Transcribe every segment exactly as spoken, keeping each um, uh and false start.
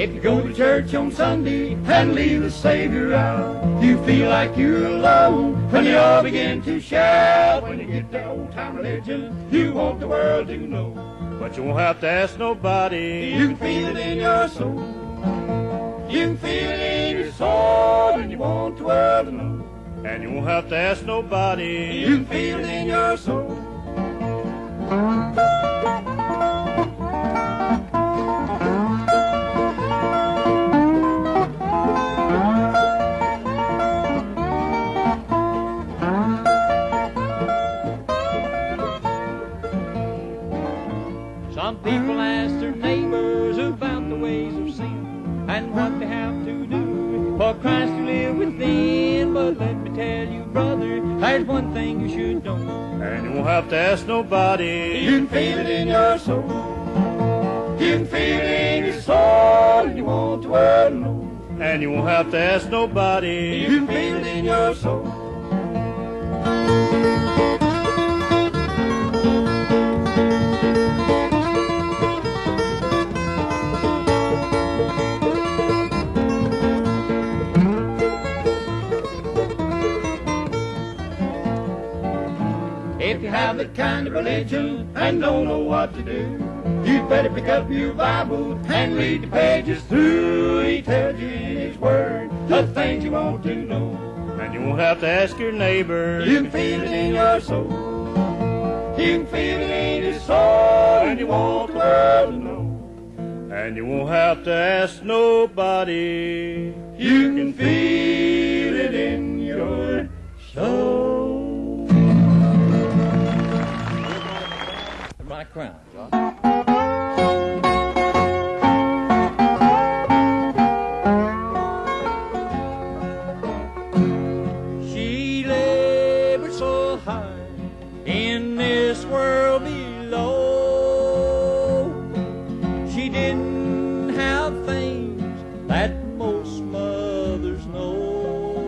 If you go to church on Sunday and leave the Savior out, you feel like you're alone when you all begin to shout. When you get to old-time religion, you want the world to know. But you won't have to ask nobody. You can feel it in your soul. You can feel it in your soul, and you want the world to know. And you won't have to ask nobody. You can feel it in your soul. Some people ask their neighbors about the ways of sin and what they have to do for Christ to live within. But let me tell you, brother, there's one thing you should know. And you won't have to ask nobody. You can feel it in your soul. You can feel it in your soul, and you want the world to know. And you won't have to ask nobody. You can feel it in your soul. If you have that kind of religion and don't know what to do, you'd better pick up your Bible and read the pages through. He tells you in His Word the things you want to know. And you won't have to ask your neighbor. You can feel it in your soul. You can feel it in your soul, and you want the world to know. And you won't have to ask nobody. You can feel it in your soul. My crown, John. She labored so hard in this world below. She didn't have things that most mothers know.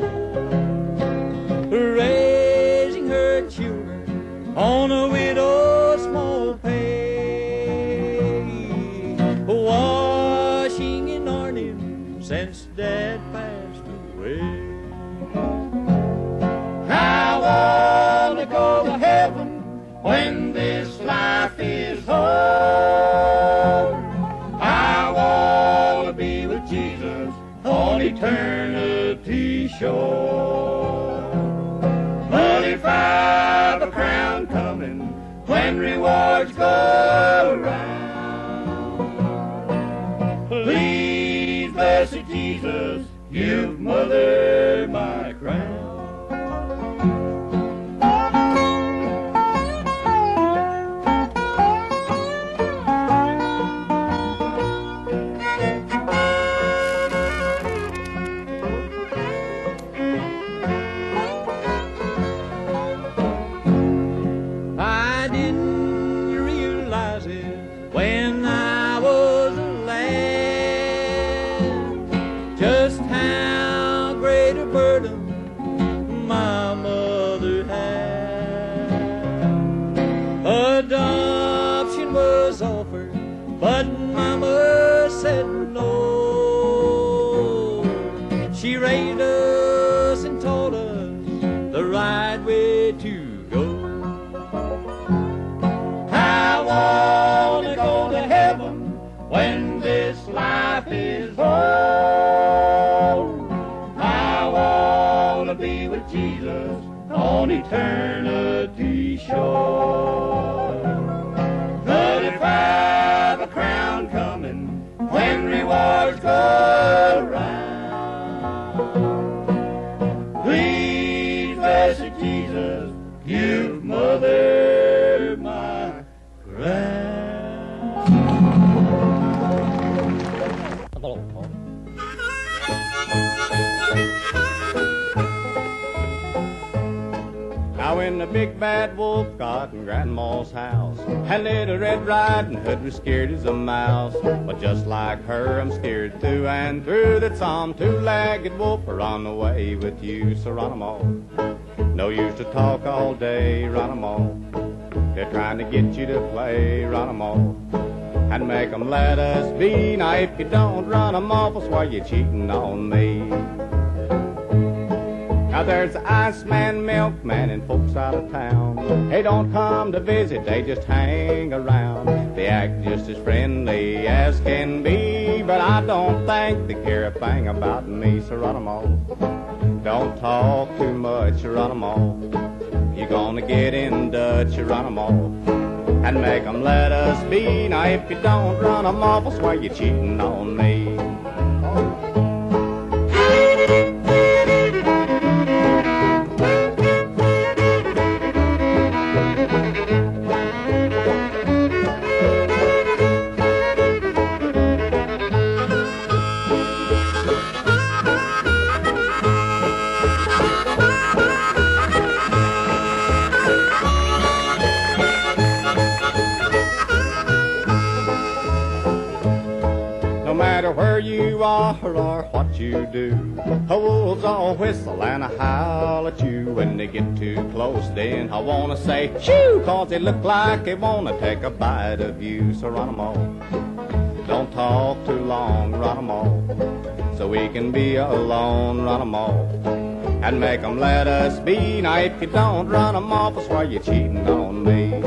Raising her children on a widow's small pay, washing and ironing since Dad passed away. I want to go to heaven when this life is over. I want to be with Jesus on eternity shore. But if I've a crown coming when rewards go around, please, blessed Jesus, give Mother my crown. I didn't realize it when I was a lad, just how great a burden my mother had. Adoption was offered, but Mama said no. She raised us and taught us the right way to go. I want to go to heaven when this life is old. I want to be with Jesus on eternity shore. But if I've a crown coming when rewards go around, please, blessed Jesus, give Mother my crown. Now when the big bad wolf got in Grandma's house, and little Red Riding Hood was scared as a mouse. But just like her, I'm scared through and through that some two-legged wolf are on the way with you. So run 'em all. No use to talk all day, run 'em all. They're trying to get you to play, run 'em all. and make 'em let us be. Now if you don't run 'em off, I swear you're cheating on me. Now there's the Iceman, Milkman, and folks out of town. They don't come to visit, they just hang around. They act just as friendly as can be, but I don't think they care a thing about me. So run 'em off. Don't talk too much, run 'em off. You're gonna get in Dutch, run 'em off, and make 'em let us be. Now if you don't run 'em off, I swear you're cheating on me. You are or what you do, a wolves all whistle and I howl at you. When they get too close, then I wanna say shoo, cause they look like they wanna take a bite of you. So run 'em off, don't talk too long, run 'em off, so we can be alone. Run 'em off, and make 'em let us be. Now if you don't run 'em off, I swear you're cheating on me.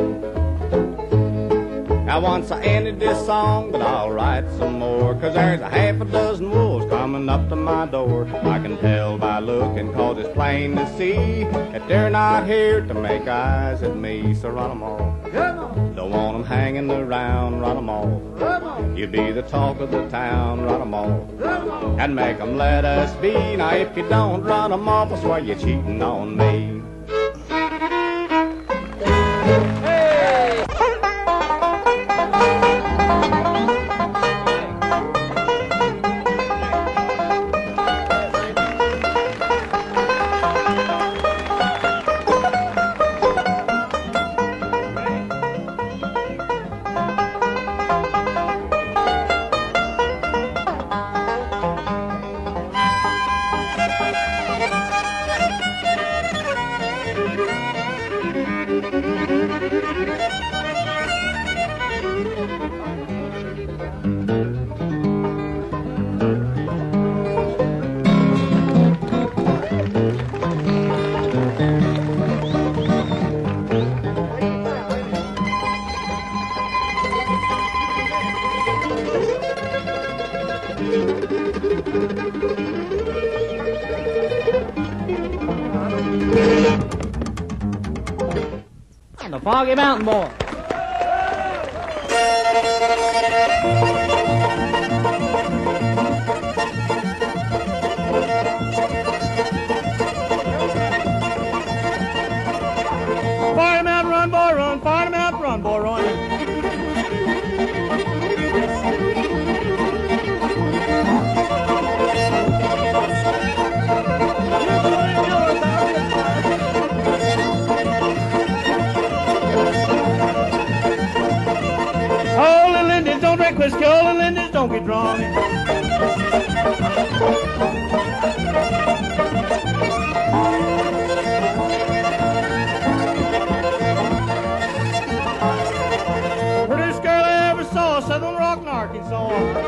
Now once I ended this song, but I'll write some more, cause there's a half a dozen wolves coming up to my door. I can tell by looking, cause it's plain to see that they're not here to make eyes at me. So run 'em off, don't want 'em hanging around. Run 'em off, you be the talk of the town. Run 'em off, and make 'em let us be. Now if you don't run 'em off, I swear you're cheating on me. The Foggy Mountain Boy. Foggy Mountain run, boy, run. Foggy Mountain run, boy, run. Don't drink whiskey, all the Lindy's don't get drunk. Prettiest girl I ever saw, Southern Rock in Arkansas.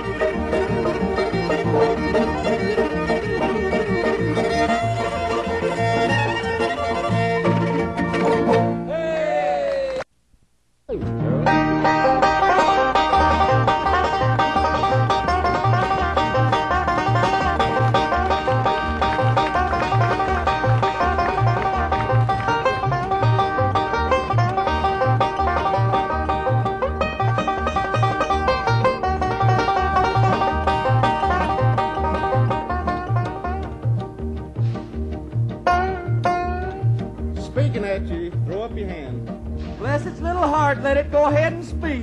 Speaking at you, throw up your hand. Bless its little heart, let it go ahead and speak.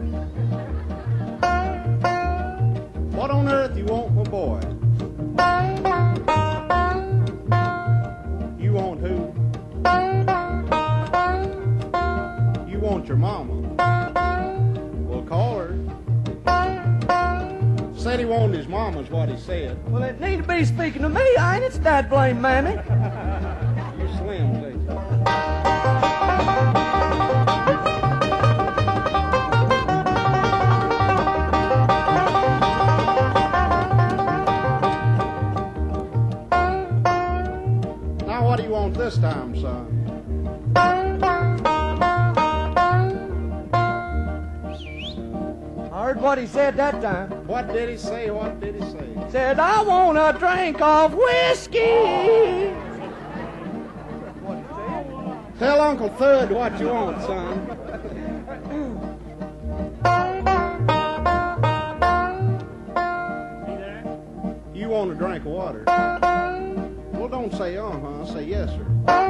What on earth you want, my boy? You want who? You want your mama. Well, call her. Said he wanted his mama's what he said. Well, it need to be speaking to me, ain't it, that blame mammy? You slim, see. what he said that time. What did he say? What did he say? Said, I want a drink of whiskey. Tell Uncle Thud what you want, son. You want a drink of water? Well, don't say uh-huh. Say yes, sir.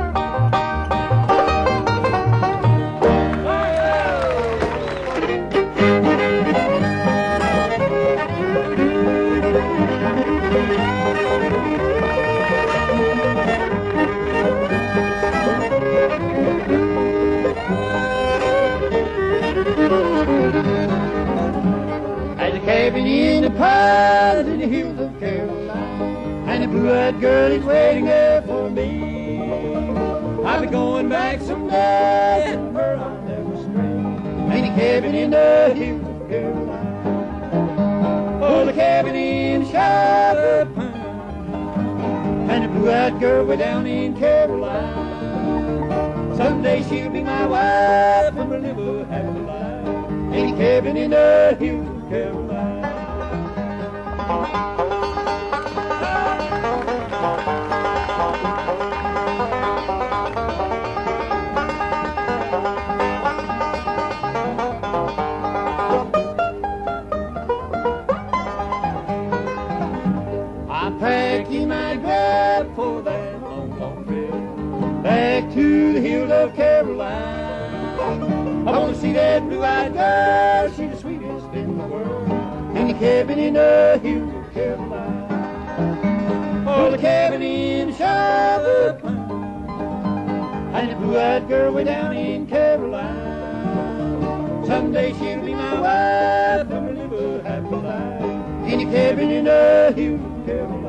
There's a cabin in the pines in the hills of Carolina, and a blue-eyed girl is waiting there for me. I'll be going back someday, and where I'll never stray. Ain't a cabin in the hills of Carolina, oh, the cabin in the Shiloh Pine, and a blue-eyed girl way down in Carolina. Someday she'll be my wife, and we'll live a happy life. Ain't a cabin in the hills of Carolina. I packed in my grab for that long, long trip back to the hills of Carolina. I want to see that blue-eyed girl, she's the sweetest in the world. In the cabin in the hills of Carolina, oh, the cabin in the Shiloh Pine, and the blue-eyed girl way down in Carolina. Someday she'll be my wife, and we'll live a happy life. In the cabin in the hills of Carolina.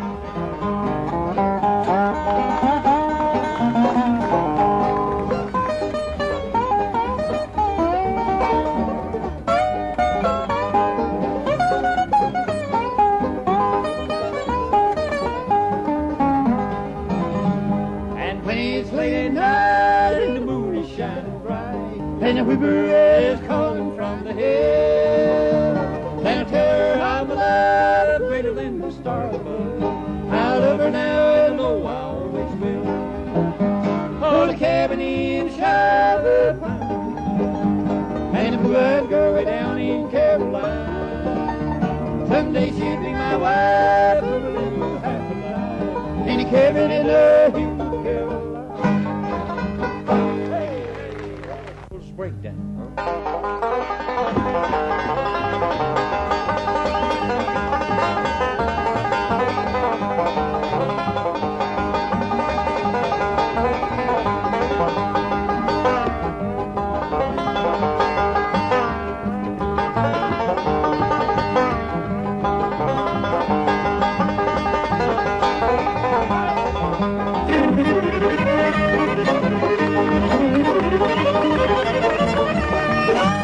And the whipper is calling from the hill. And I'll tell her how my love greater than the stars above. I love her now and know I always will. Oh, the cabin in the Shiloh Pine, and the blue-eyed girl way down in Carolina. Someday she'll be my wife, and we'll live a happy life. In the cabin in the hills of Carolina. Breakdown. Thank you.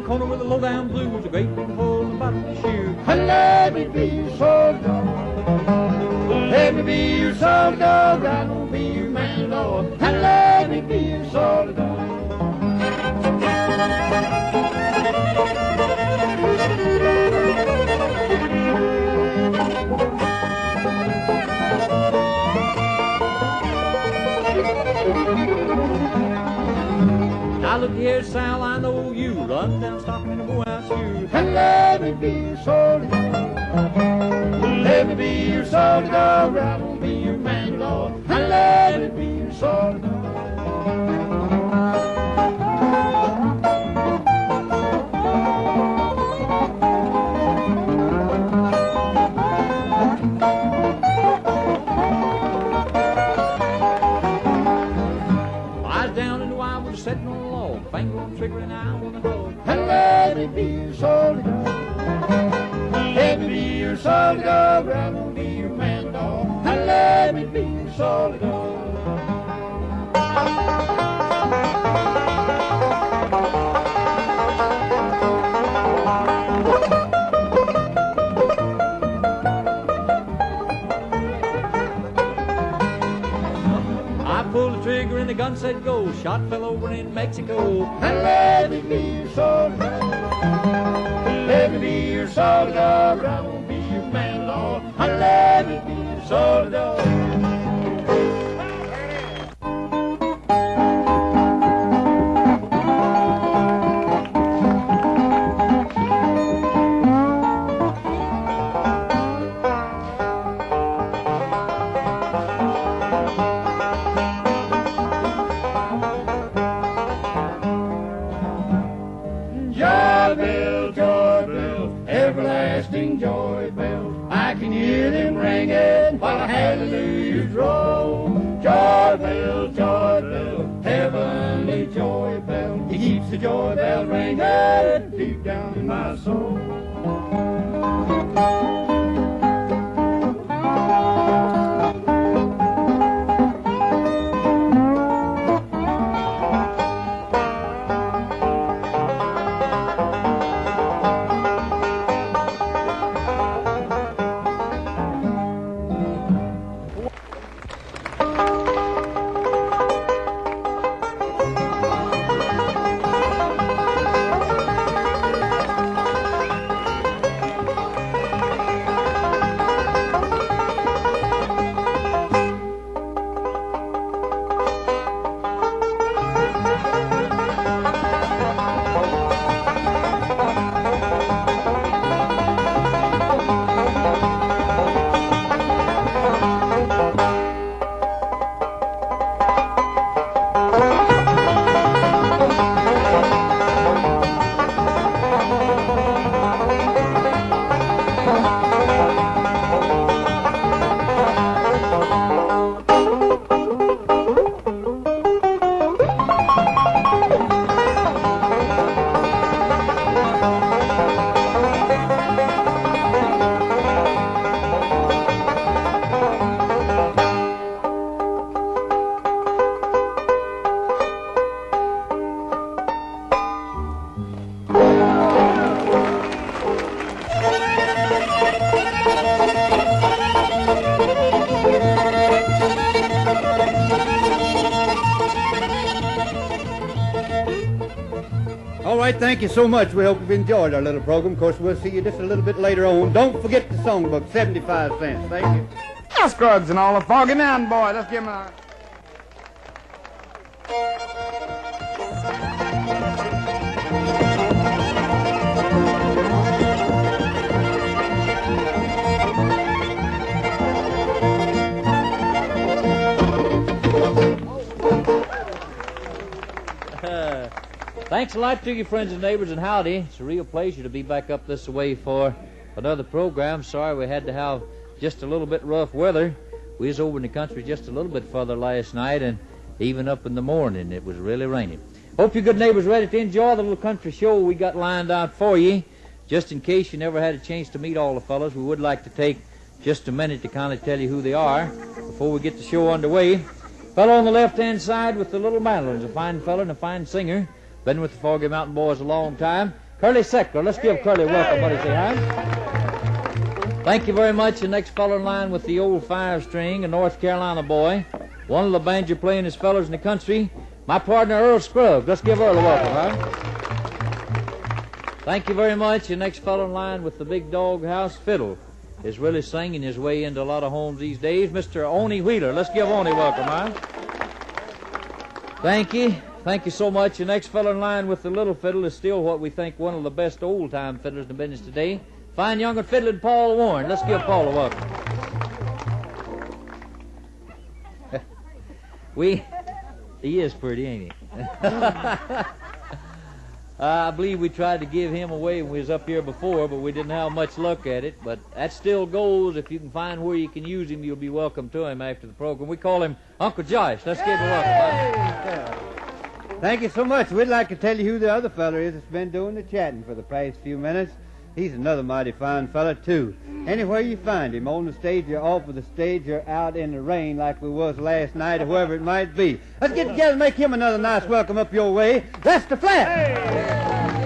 corner with a low down blues, a great big hole in the bottom of the shoe. And let me be your soul dog. Let me be your soul dog. I won't be your man, Lord. And let me be your soul dog. Now look here, Sal, I know you run down stopping in a morehouse shoe. And let me be your soul dog. Let me be your soul dog. I won't be your man, Lord. And let me be your soul dog. Sitting on a log, finger on the trigger and eye on the hog. And let me be your soul dog. Let me be your soul dog. I won't be your man, dog. And let me be your soul dog. Pulled the trigger and the gun said go. Shot fell over in Mexico. And let me be your soul dog. Let me be your soul dog. I won't be your man, Lord. And let me be your soul dog. Everlasting joy bells, I can hear them ringing while hallelujahs roll. Joy bells, joy bells, heavenly joy bells. He keeps the joy bell ringing deep down in my soul. All right, thank you so much. We hope you've enjoyed our little program. Of course, we'll see you just a little bit later on. Don't forget the songbook, seventy-five cents. Thank you. Now, Scruggs and all the Foggy Mountain boys. Let's give them a... Thanks a lot to you, friends and neighbors, and howdy. It's a real pleasure to be back up this way for another program. Sorry we had to have just a little bit rough weather. We was over in the country just a little bit further last night, and even up in the morning it was really raining. Hope you good neighbors ready to enjoy the little country show we got lined out for you. Just in case you never had a chance to meet all the fellas, we would like to take just a minute to kind of tell you who they are before we get the show underway. Fellow on the left-hand side with the little mandolins, a fine fellow and a fine singer. Been with the Foggy Mountain Boys a long time. Curly Seckler. Let's give Curly a welcome, buddy. Say hi. Thank you very much. The next fellow in line with the old five string, a North Carolina boy, one of the banjo playingest fellows in the country, my partner Earl Scruggs. Let's give Earl a welcome, huh? Thank you very much. The next fellow in line with the big doghouse fiddle is really singing his way into a lot of homes these days, Mister Oney Wheeler. Let's give Oney a welcome, huh? Thank you. Thank you so much. The next fellow in line with the little fiddle is still what we think one of the best old-time fiddlers in the business today. Fine young and fiddling Paul Warren. Let's give Paul a welcome. we, he is pretty, ain't he? uh, I believe we tried to give him away when we was up here before, but we didn't have much luck at it. But that still goes. If you can find where you can use him, you'll be welcome to him after the program. We call him Uncle Josh. Let's give him a welcome. Huh? Thank you so much. We'd like to tell you who the other fella is that's been doing the chatting for the past few minutes. He's another mighty fine fella, too. Anywhere you find him, on the stage or off of the stage or out in the rain like we was last night or whoever it might be. Let's get together and make him another nice welcome up your way. That's the Flat. Hey.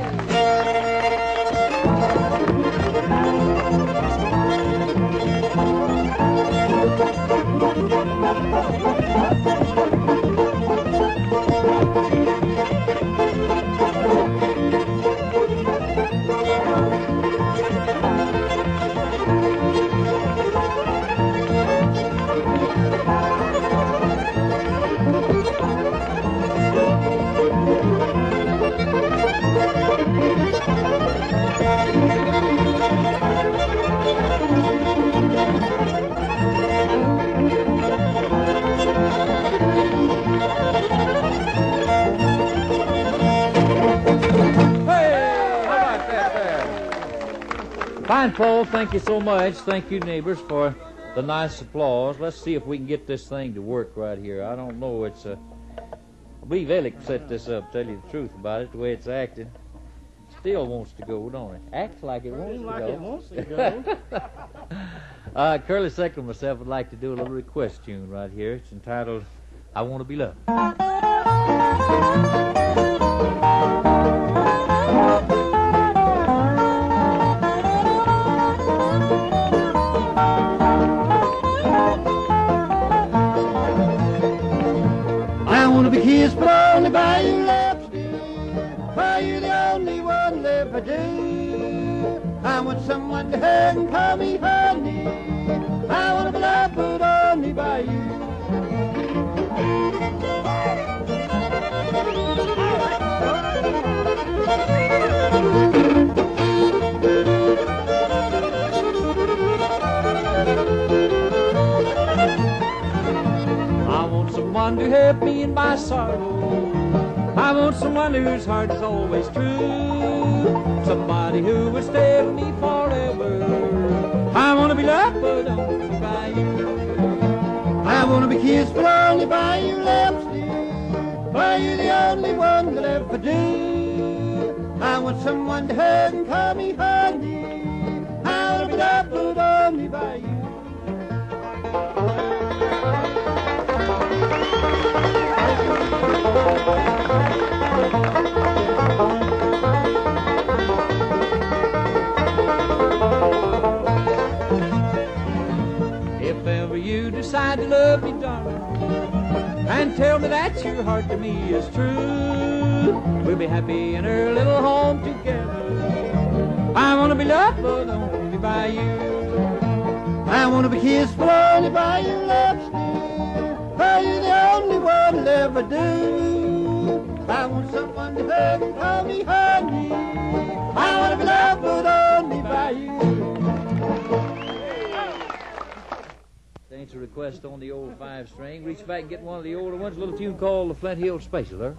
Fine, Paul. Thank you so much. Thank you, neighbors, for the nice applause. Let's see if we can get this thing to work right here. I don't know. It's a... I believe Alec set this up, tell you the truth about it, the way it's acting. Still wants to go, don't it? Acts like it wants like to go. it wants to go. uh, Curly Seckler and myself would like to do a little request tune right here. It's entitled, I Want to Be Loved. I want to be kissed, but only by your lips, dear. For you're the only one left I do. I want someone to hug and call me honey. I want to be loved, but only by you. I want someone to help me in my sorrow. I want someone whose heart is always true. Somebody who will stay with me forever. I want to be loved, but only by you. I want to be kissed, but only by your lips, dear. For you're the only one that ever do. I want someone to hug and call me honey. I want to be loved, but only by you. If ever you decide to love me, darling, and tell me that your heart to me is true, we'll be happy in our little home together. I want to be loved, but only by you. I want to be kissed, but only by your lips, dear. For you're the only one that ever do. I want someone to hug and call me honey. I want to be loved, but only by you. Thanks a request on the old five string. Reach back and get one of the older ones. A little tune called the Flint Hill Special, there.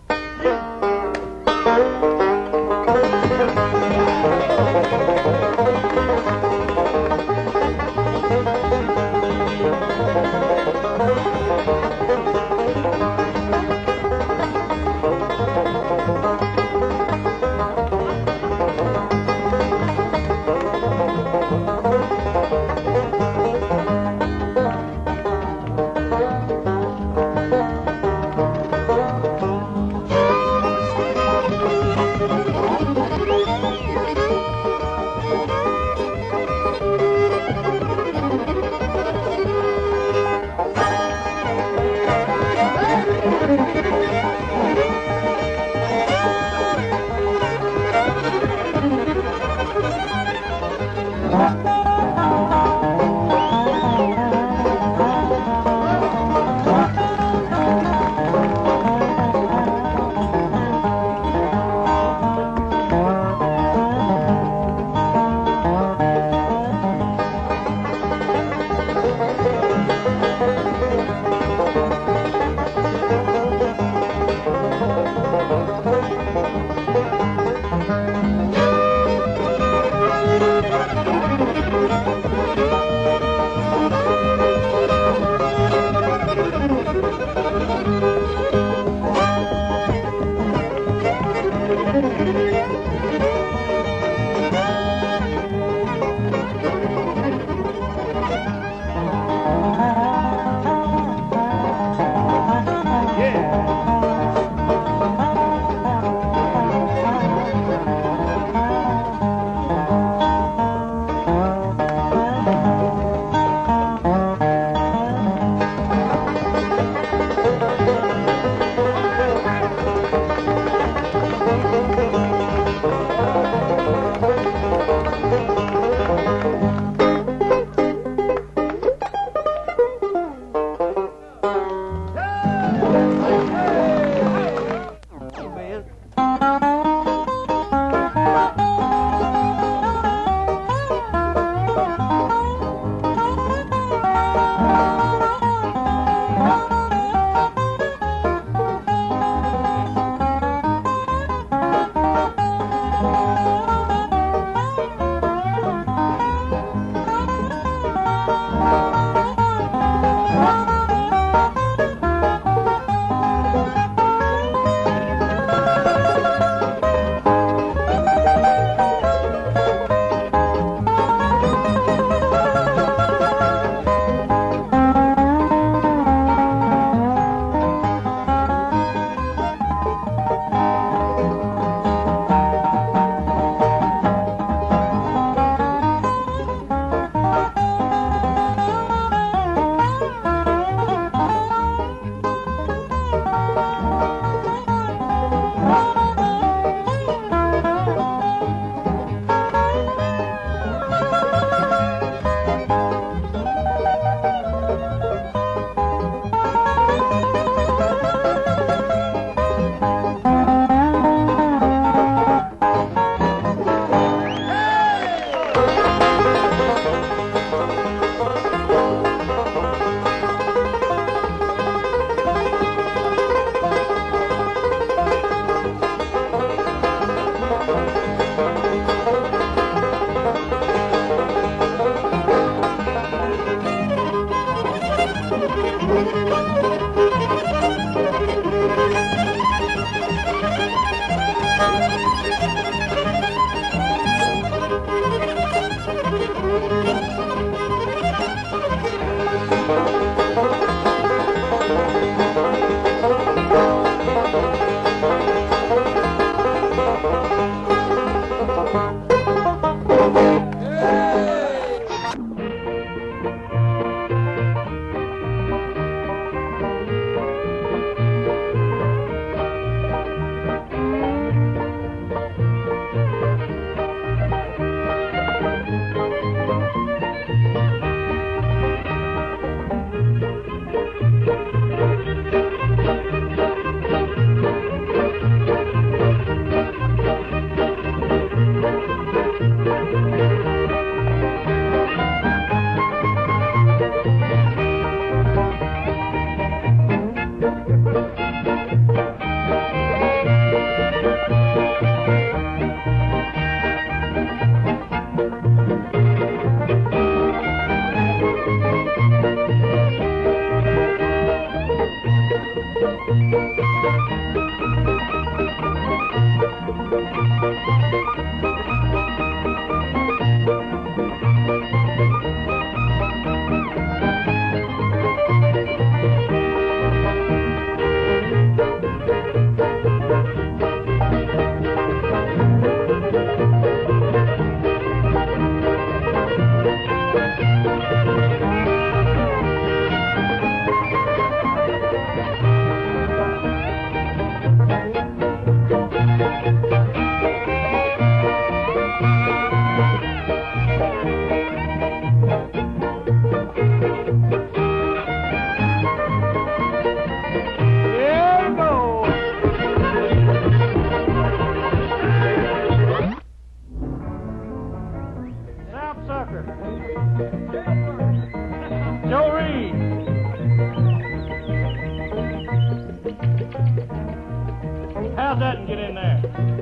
How's that and get in there?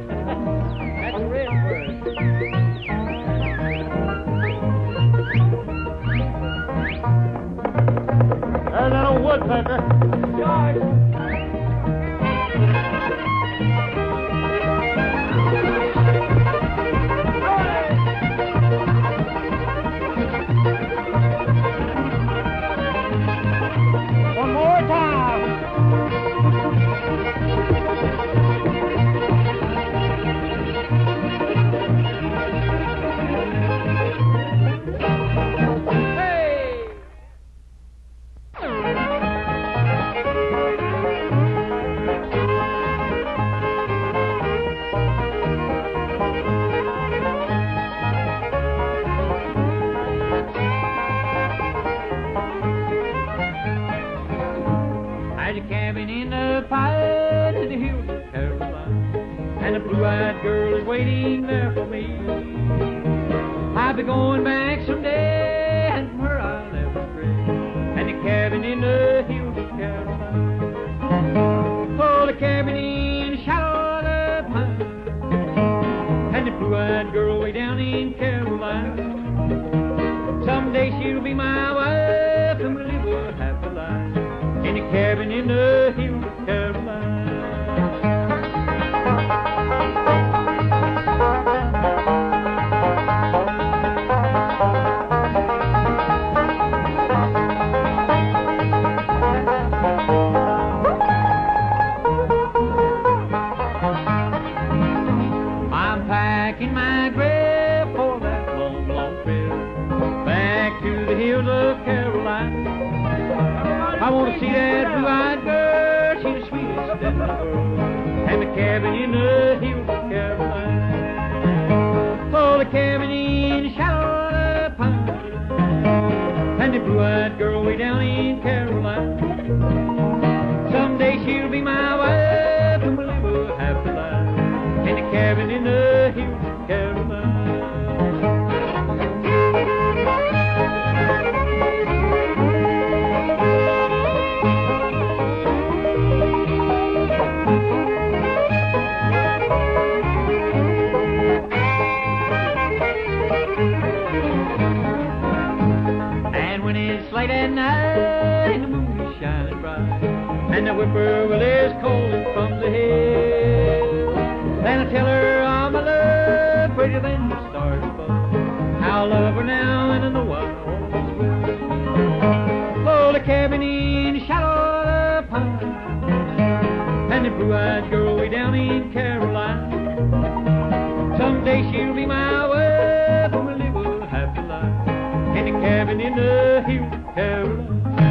That's a Redbird. There's that old woodpecker. George. One more time. There's a cabin in the pine in the hills of Carolina, and a blue-eyed girl is waiting there for me. I'll be going back someday, and from her I'll never stray. And the cabin in the hills of Carolina, oh, the cabin in the shadow of the pine, and the blue-eyed girl way down in Carolina. Someday she'll be my wife, and we'll live a happy life in a cabin in the hills of Carolina. I'm packing my grave for that long, long trip back to the hills of Carolina. I want to see that blue-eyed girl, she's the sweetest in the world, and the cabin in the hills of Carolina. Oh, the cabin in the shadow of the pine, and the blue-eyed girl way down in Carolina. Someday she'll be my wife, and we'll live a happy life in the cabin in the hills of Carolina. And when it's late at night and the moon is shining bright, and the whippoorwill is calling from the hill. Then I tell her all my love, prettier than the stars above. I'll love her now, and I know I always will. Oh, the cabin in the shadow of the pine, and the blue-eyed girl way down in Carolina. Someday she'll be my wife, and we'll live a happy life in the cabin in the hills of Carolina.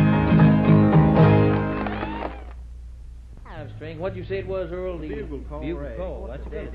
String, what'd you say it was, Earl? The Bugle call. Bugle Ray. call. That's it.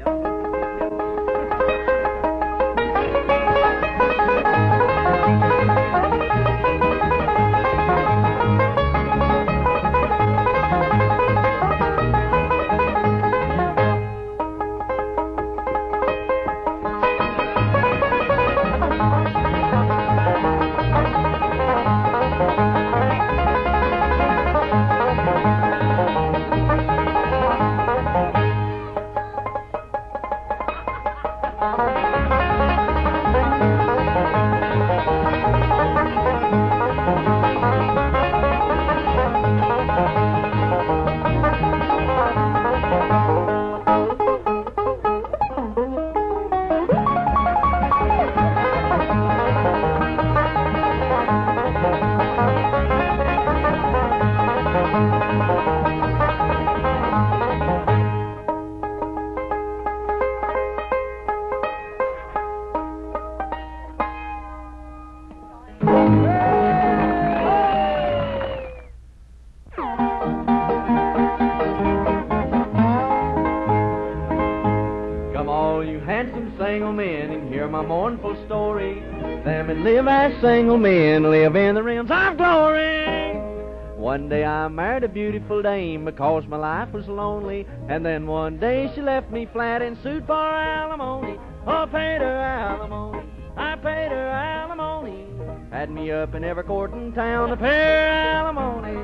Single men live in the realms of glory. One day I married a beautiful dame because my life was lonely, and then one day she left me flat and sued for alimony. Oh, I paid her alimony, I paid her alimony. Had me up in every court in town to pay her alimony.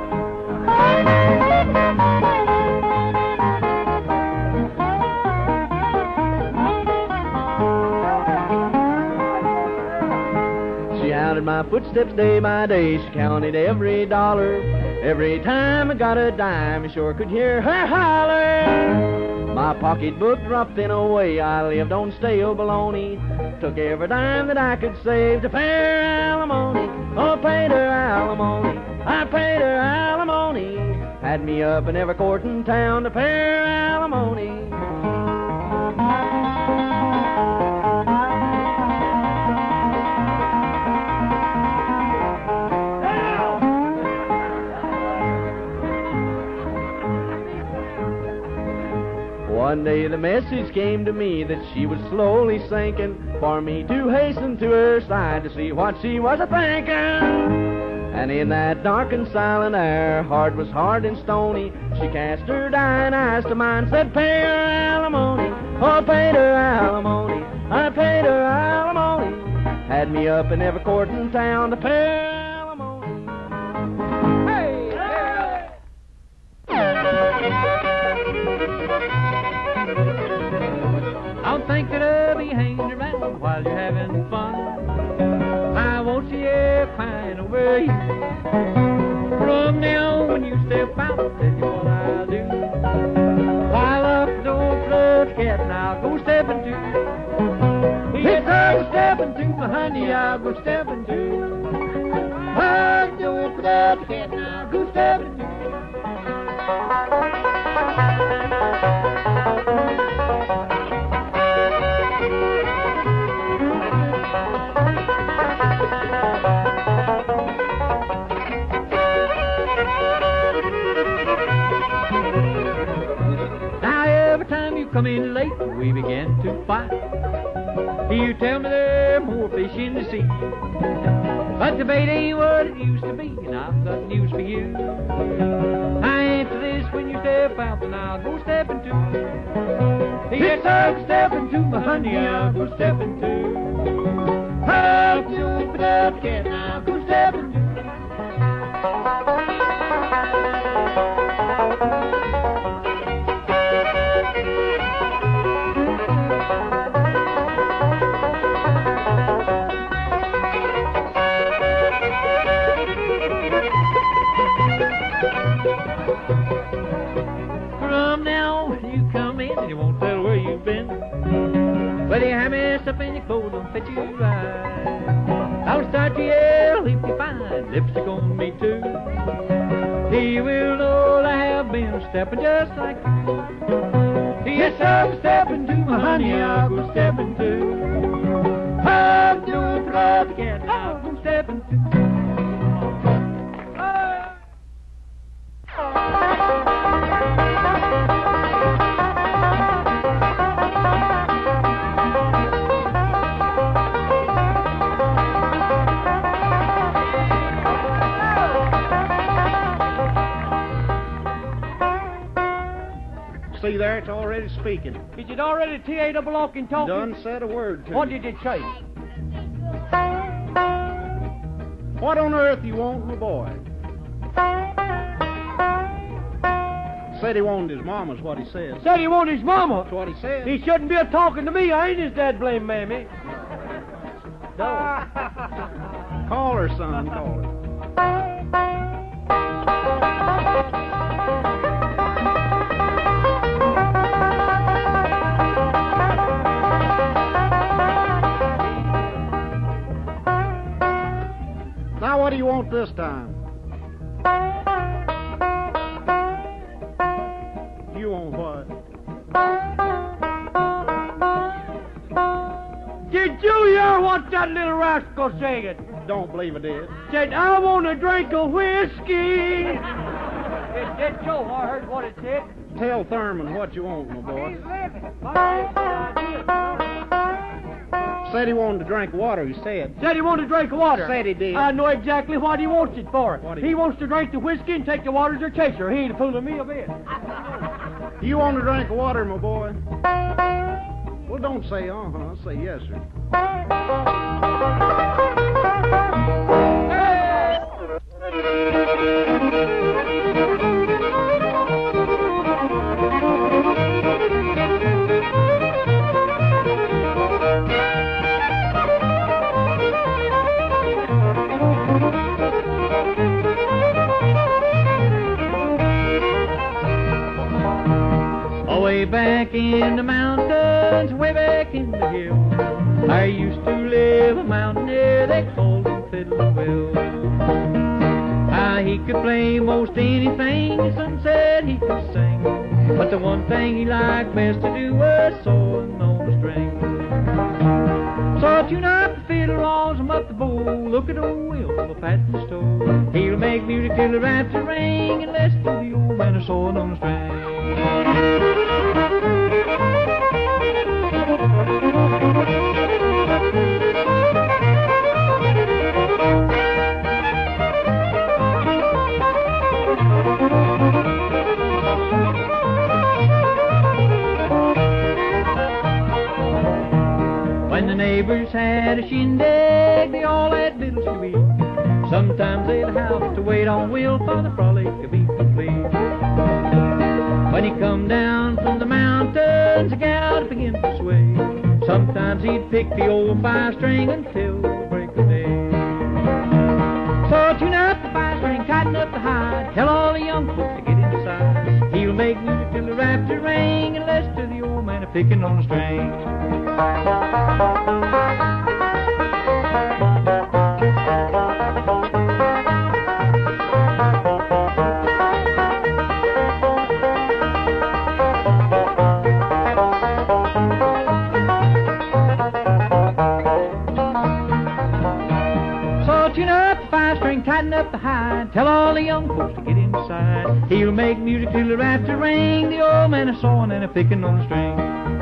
My footsteps day by day, she counted every dollar. Every time I got a dime, I sure could hear her holler. My pocketbook dropped in a way, I lived on stale bologna. Took every dime that I could save to pay her alimony. Oh, paid her alimony, I paid her alimony. Had me up in every court in town to pay her alimony. One day the message came to me that she was slowly sinking, for me to hasten to her side to see what she was a-thinking. And in that dark and silent hour, heart was hard and stony, she cast her dying eyes to mine, said, pay her alimony. Oh, I paid her alimony, I paid her alimony. Had me up in every court in town to pay her alimony. Hey, hey. Don't think that I'll be hanging around while you're having fun. I won't see you crying over you. From now on, when you step out, I'll tell you what I'll do. I'll lock the door, close the cat, and I'll go stepping to. Yes, I'll go stepping to, my honey, I'll go stepping to. I'll go close the cat, and I'll go stepping to. Come in late, we began to fight. You tell me there are more fish in the sea, but the bait ain't what it used to be, and I've got news for you. I answer this when you step out, and I'll go stepping too. Yes, I'll go stepping too, my honey, I'll go stepping too. I'll go for that cat, and I'll go stepping too. stepping just like you. Yes, I'm stepping to my honey, I'll go stepping too. I'm doing the love again, I'll go stepping too. See there, it's already speaking. Is it already T A double talking? Done said a word to What you. did it say? What on earth you want, my boy? Said he wanted his mama's what he said. Said he wanted his mama. That's what he said. He shouldn't be a talking to me. I ain't his dad blame mammy. No. Call her, son, call her. Now, what do you want this time? You want what? Did you hear what that little rascal said? Don't believe I did. Said, I want a drink of whiskey. It did so. I heard what it said. Tell Thurman what you want, my boy. He's living. Said he wanted to drink water, he said. Said he wanted to drink water. Said he did. I know exactly what he wants it for. What he he- wants to drink the whiskey and take the water as a chaser. He ain't fooling me a bit. You want to drink water, my boy? Well, don't say uh-huh. Say yes, sir. Way back in the mountains, way back in the hills, I used to live a mountaineer, they called him Fiddler Will. Ah, he could play most anything, some said he could sing, but the one thing he liked best to do was sewing on a string. So tune up the fiddle, laws him up the bowl, look at old Will from a patent store. He'll make music till the rapture ring, and listen to the old man a sewing on a string. When the neighbors had a shindig, they all had little to eat. Sometimes they'd have to wait on Will for the frolic to be complete. When he come down from the mountains, the gal began to sway. Sometimes he'd pick the old five string until the break of day. So tune up the five string, tighten up the hide, tell all the young folks to get inside. He'll make music till the rapture ring, and listen to the old man a picking on the string. Tighten up the hide, tell all the young folks to get inside. He'll make music till the rapture ring, the old man a sawing and a picking on the string.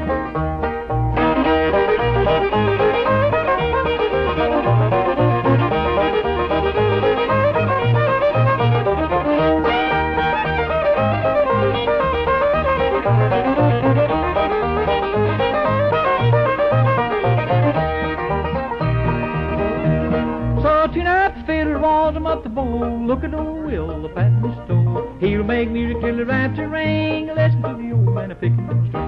Up the bowl, look at old Will, the patent store. He'll make music till the rapture ring. Listen to the old man a picking on the string.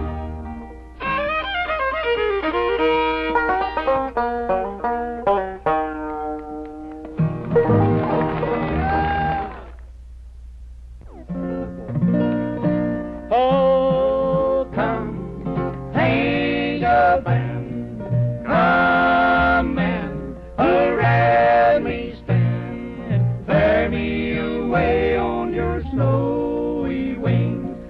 Oh, come, hang a band, come and around me stand. Bear me away on your snowy wings,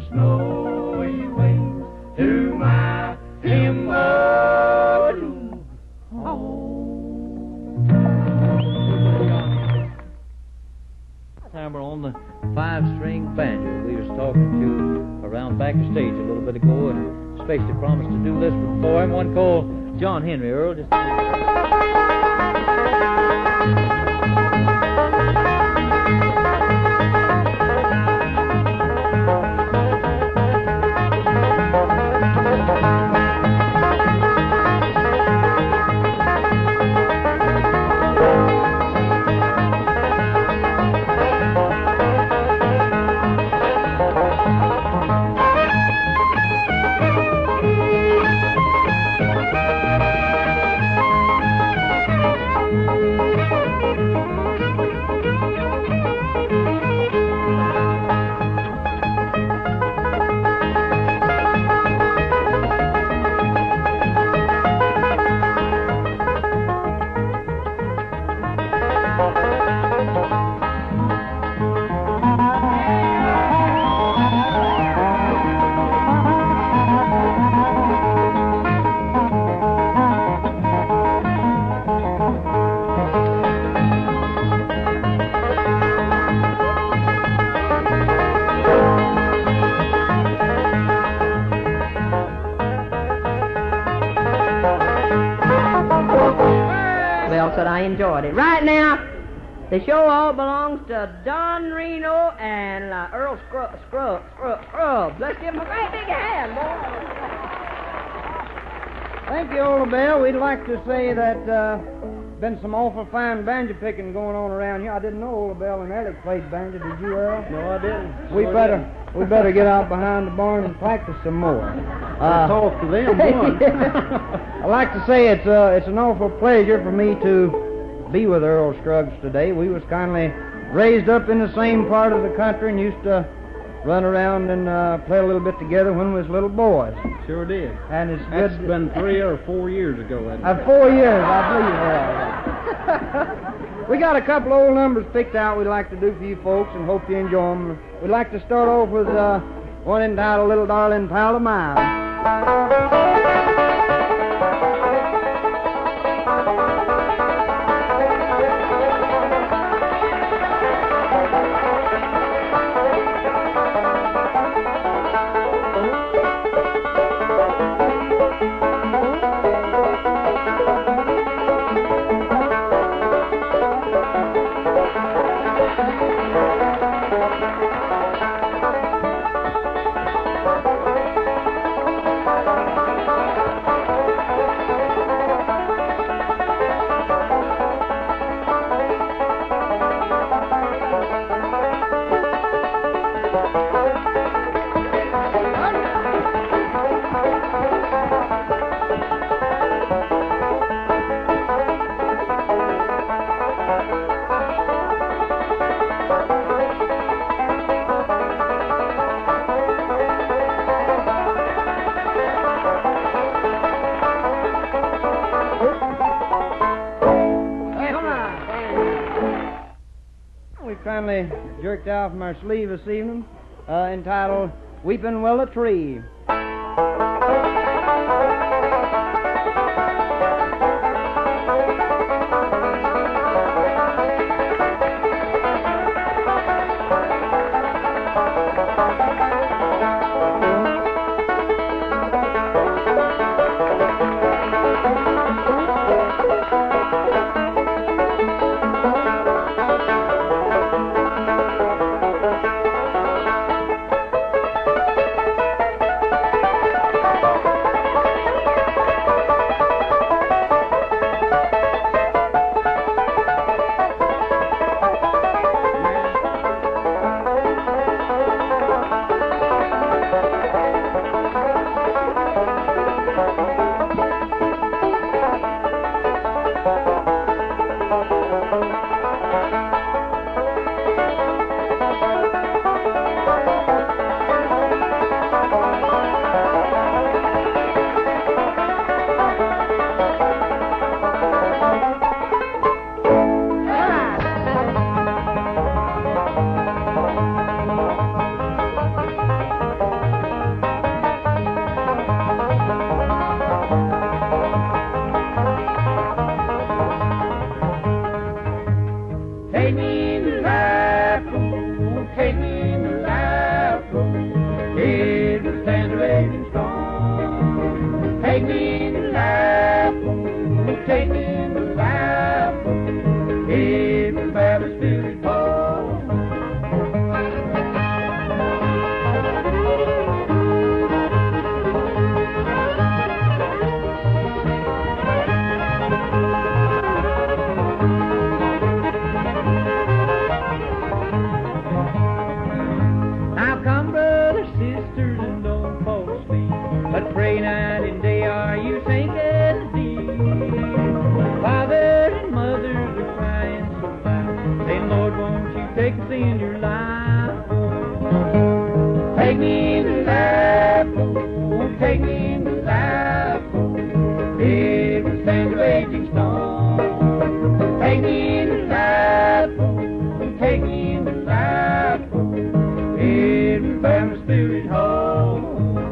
snowy wings to my immortal home. Time we're on the five-string banjo we was talking to around back the stage a little bit ago, and especially promised to do this before him. One called John Henry Earl. Just Said I enjoyed it. Right now, the show all belongs to Don Reno and uh, Earl Scrub, Scrub, Scrub, Scrub. Let's give them a great big hand, boy. Thank you, Ola Bell. We'd like to say that uh, been some awful fine banjo picking going on around here. I didn't know Ola Bell and Alec played banjo. Did you, Earl? no, I didn't. We Sure better didn't. we better get out behind the barn and practice some more. Uh, talk to them once. I'd like to say it's uh, it's an awful pleasure for me to be with Earl Scruggs today. We was kindly raised up in the same part of the country and used to run around and uh, play a little bit together when we was little boys. Sure did. And it's That's good. been three or four years ago, hasn't it? Uh, four years, I believe that. We got a couple old numbers picked out we'd like to do for you folks and hope you enjoy them. We'd like to start off with uh, one entitled Little Darling Pal of Mine. Finally jerked out from our sleeve this evening, uh, entitled Weeping Willow Tree. take me in the lifeboat, won't take me in the lifeboat. It will stand the raging storm. Take me in the lifeboat, won't take me in the lifeboat. It will bear my spirit home.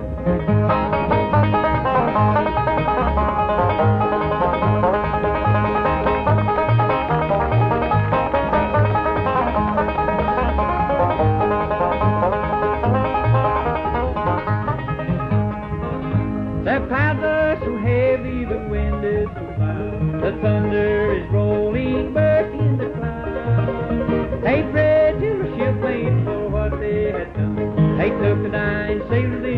The clouds are so heavy, the wind is so loud, the thunder is rolling, bursting the clouds. They prayed to the ship mate for what they had done. They took the dying sailors